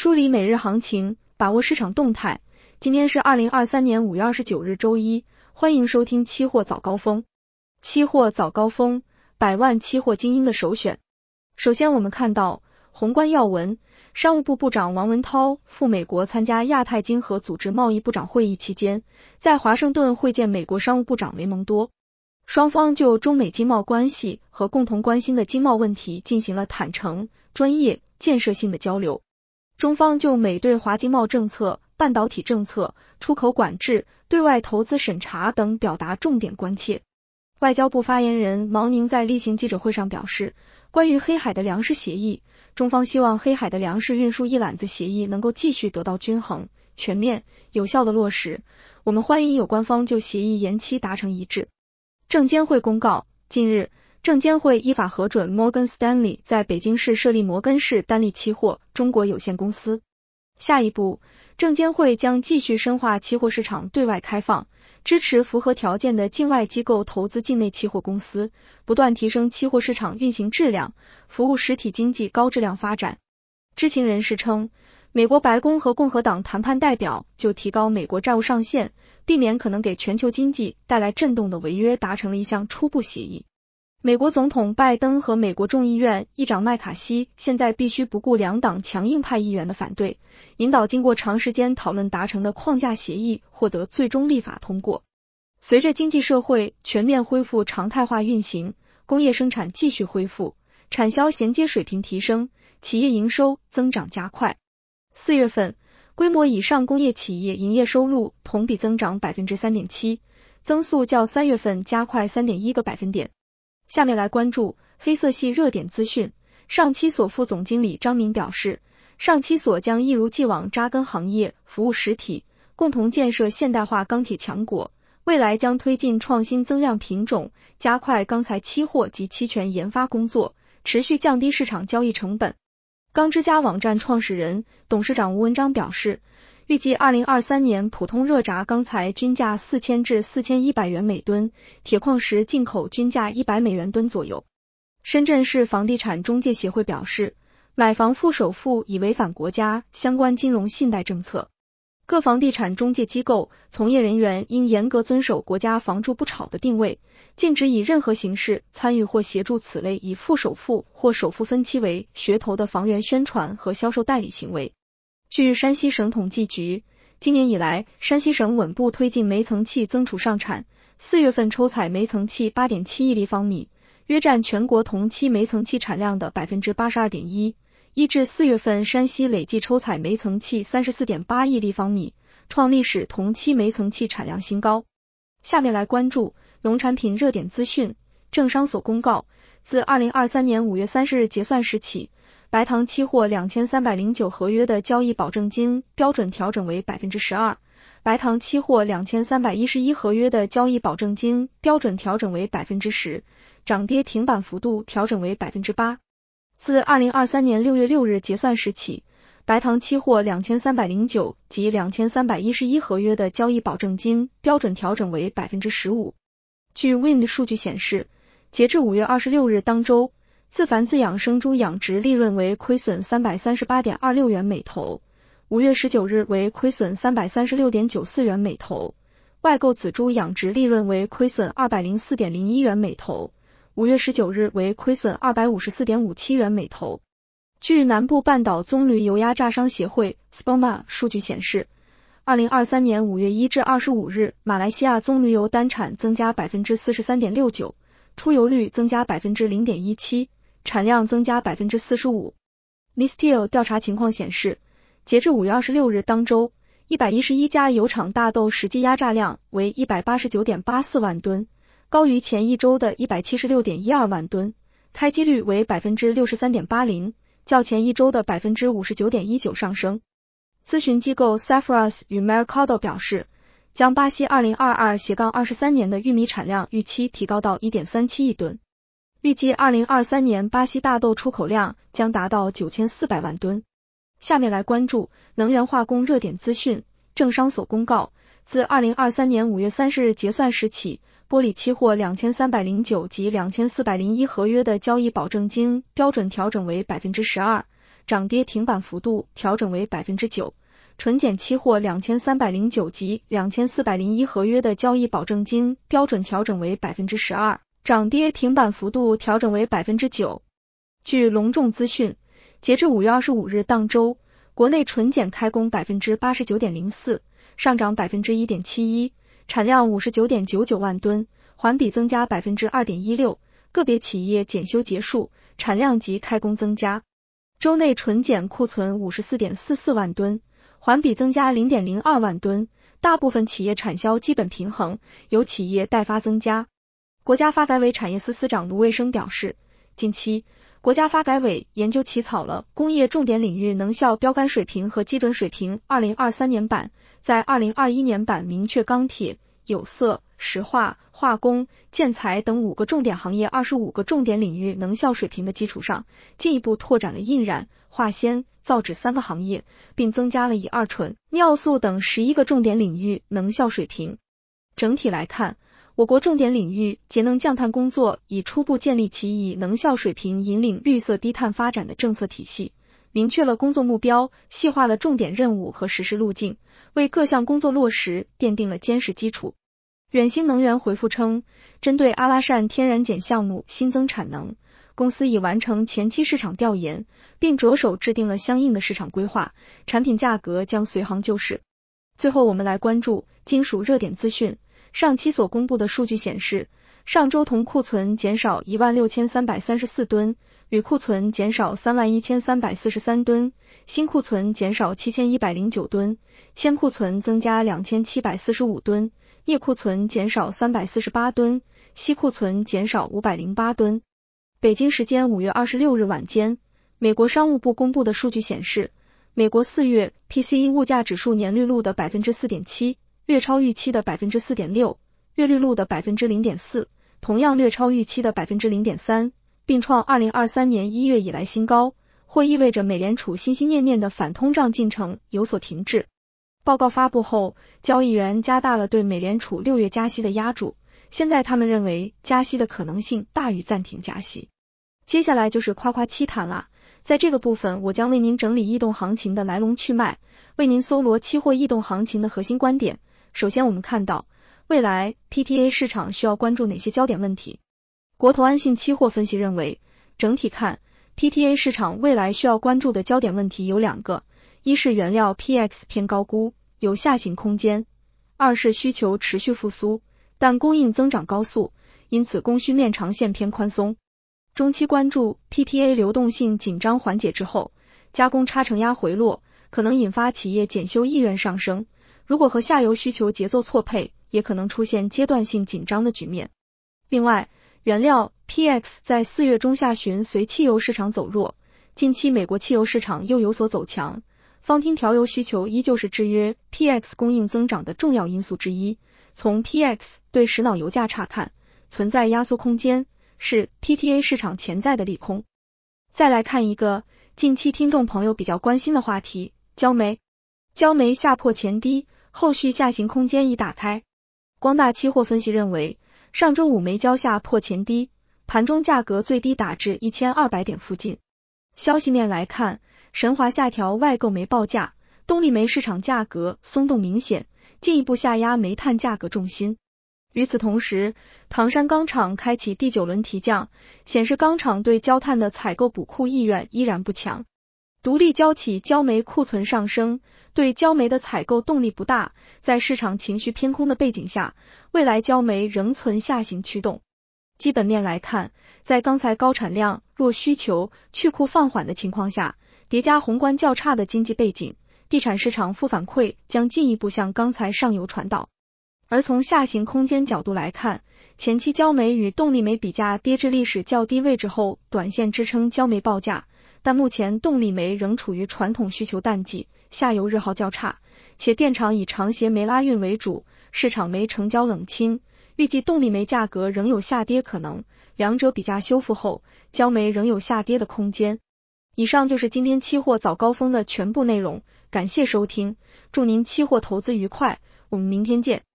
梳理每日行情，把握市场动态。今天是2023年5月29日周一，欢迎收听期货早高峰。期货早高峰，百万期货精英的首选。首先我们看到宏观要闻，商务部部长王文涛赴美国参加亚太经合组织贸易部长会议期间，在华盛顿会见美国商务部长雷蒙多，双方就中美经贸关系和共同关心的经贸问题进行了坦诚、专业、建设性的交流。中方就美对华经贸政策、半导体政策、出口管制、对外投资审查等表达重点关切。外交部发言人毛宁在例行记者会上表示，关于黑海的粮食协议，中方希望黑海的粮食运输一揽子协议能够继续得到均衡、全面、有效的落实，我们欢迎有关方就协议延期达成一致。证监会公告，近日证监会依法核准摩根斯丹利在北京市设立摩根士丹利期货中国有限公司。下一步，证监会将继续深化期货市场对外开放，支持符合条件的境外机构投资境内期货公司，不断提升期货市场运行质量，服务实体经济高质量发展。知情人士称，美国白宫和共和党谈判代表就提高美国债务上限，避免可能给全球经济带来震动的违约达成了一项初步协议。美国总统拜登和美国众议院议长麦卡锡现在必须不顾两党强硬派议员的反对，引导经过长时间讨论达成的框架协议获得最终立法通过。随着经济社会全面恢复常态化运行，工业生产继续恢复，产销衔接水平提升，企业营收增长加快。4月份，规模以上工业企业营业收入同比增长 3.7%， 增速较3月份加快 3.1个百分点。下面来关注黑色系热点资讯。上期所副总经理张明表示，上期所将一如既往扎根行业，服务实体，共同建设现代化钢铁强国，未来将推进创新增量品种，加快钢材期货及期权研发工作，持续降低市场交易成本。钢之家网站创始人、董事长吴文章表示，预计2023年普通热轧钢材均价4000至4100元每吨，铁矿石进口均价100美元吨左右。深圳市房地产中介协会表示，买房付首付已违反国家相关金融信贷政策，各房地产中介机构从业人员应严格遵守国家房住不炒的定位，禁止以任何形式参与或协助此类以付首付或首付分期为噱头的房源宣传和销售代理行为。据山西省统计局，今年以来，山西省稳步推进煤层气增储上产，4月份抽采煤层气 8.7 亿立方米，约占全国同期煤层气产量的 82.1%， 一至4月份山西累计抽采煤层气 34.8 亿立方米，创历史同期煤层气产量新高。下面来关注农产品热点资讯。证商所公告，自2023年5月30日结算时起，白糖期货2309合约的交易保证金标准调整为 12%， 白糖期货2311合约的交易保证金标准调整为 10%， 涨跌停板幅度调整为 8%。 自2023年6月6日结算时起，白糖期货2309及2311合约的交易保证金标准调整为 15%。 据 Wind 数据显示，截至5月26日当周，自繁自养生猪养殖利润为亏损 338.26 元每头，5月19日为亏损 336.94 元每头，外购仔猪养殖利润为亏损 204.01 元每头，5月19日为亏损 254.57 元每头。据南部半岛棕榈油压榨商协会 SPOMA 数据显示，2023年5月1至25日，马来西亚棕榈油单产增加 43.69%， 出油率增加 0.17%，产量增加 45%。 Listeel 调查情况显示，截至5月26日当周，111家油厂大豆实际压榨量为 189.84 万吨，高于前一周的 176.12 万吨，开机率为 63.80%， 较前一周的 59.19% 上升。咨询机构 Cephros 与 Mercado 表示，将巴西2022-23年的玉米产量预期提高到 1.37 亿吨。预计2023年巴西大豆出口量将达到9400万吨。下面来关注能源化工热点资讯。证商所公告，自2023年5月30日结算时起，玻璃期货2309及2401合约的交易保证金标准调整为 12%， 涨跌停板幅度调整为 9%， 纯碱期货2309及2401合约的交易保证金标准调整为 12%， 涨跌停板幅度调整为 9%。 据隆重资讯，截至5月25日当周，国内纯碱开工 89.04%， 上涨 1.71%， 产量 59.99 万吨，环比增加 2.16%， 个别企业检修结束，产量及开工增加。周内纯碱库存 54.44 万吨，环比增加 0.02 万吨，大部分企业产销基本平衡，有企业待发增加。国家发改委产业司司长卢卫生表示，近期国家发改委研究起草了工业重点领域能效标杆水平和基准水平2023年版，在2021年版明确钢铁、有色、石化、化工、建材等5个重点行业25个重点领域能效水平的基础上，进一步拓展了印染、化纤、造纸3个行业，并增加了乙二醇、尿素等11个重点领域能效水平。整体来看，我国重点领域节能降碳工作已初步建立起以能效水平引领绿色低碳发展的政策体系，明确了工作目标，细化了重点任务和实施路径，为各项工作落实奠定了坚实基础。远星能源回复称，针对阿拉善天然碱项目新增产能，公司已完成前期市场调研，并着手制定了相应的市场规划，产品价格将随行就市。最后我们来关注金属热点资讯。上期所公布的数据显示，上周铜库存减少 16,334 吨，铝库存减少 31,343 吨，锌库存减少 7,109 吨，铅库存增加 2,745 吨，镍库存减少348吨，锡库存减少508吨。北京时间5月26日晚间，美国商务部公布的数据显示，美国4月 PCE 物价指数年率录的 4.7%，略超预期的 4.6%， 月率录的 0.4%， 同样略超预期的 0.3%， 并创2023年1月以来新高，或意味着美联储心心念念的反通胀进程有所停滞。报告发布后，交易员加大了对美联储6月加息的压注，现在他们认为加息的可能性大于暂停加息。接下来就是夸夸期谈啦，在这个部分我将为您整理异动行情的来龙去脉，为您搜罗期货异动行情的核心观点。首先我们看到，未来 PTA 市场需要关注哪些焦点问题？国投安信期货分析认为，整体看 PTA 市场未来需要关注的焦点问题有2个，一是原料 PX 偏高估，有下行空间；二是需求持续复苏，但供应增长高速，因此供需面长线偏宽松。中期关注 PTA 流动性紧张缓解之后，加工差承压回落，可能引发企业检修意愿上升，如果和下游需求节奏错配，也可能出现阶段性紧张的局面。另外，原料 PX 在4月中下旬随汽油市场走弱，近期美国汽油市场又有所走强，方汀调油需求依旧是制约 PX 供应增长的重要因素之一。从 PX 对石脑油价差看，存在压缩空间，是 PTA 市场潜在的利空。再来看一个近期听众朋友比较关心的话题，焦煤。焦煤下破前低，后续下行空间已打开。光大期货分析认为，上周五煤焦下破前低，盘中价格最低打至1200点附近。消息面来看，神华下调外购煤报价，动力煤市场价格松动明显，进一步下压煤炭价格重心。与此同时，唐山钢厂开启第9轮提降，显示钢厂对焦炭的采购补库意愿依然不强。独立焦企焦煤库存上升，对焦煤的采购动力不大，在市场情绪偏空的背景下，未来焦煤仍存下行驱动。基本面来看，在钢材高产量、弱需求、去库放缓的情况下，叠加宏观较差的经济背景，地产市场负反馈将进一步向钢材上游传导。而从下行空间角度来看，前期焦煤与动力煤比价跌至历史较低位置后，短线支撑焦煤报价，但目前动力煤仍处于传统需求淡季，下游日耗较差，且电厂以长协煤拉运为主，市场煤成交冷清，预计动力煤价格仍有下跌可能，两者比价修复后，焦煤仍有下跌的空间。以上就是今天期货早高峰的全部内容，感谢收听，祝您期货投资愉快，我们明天见。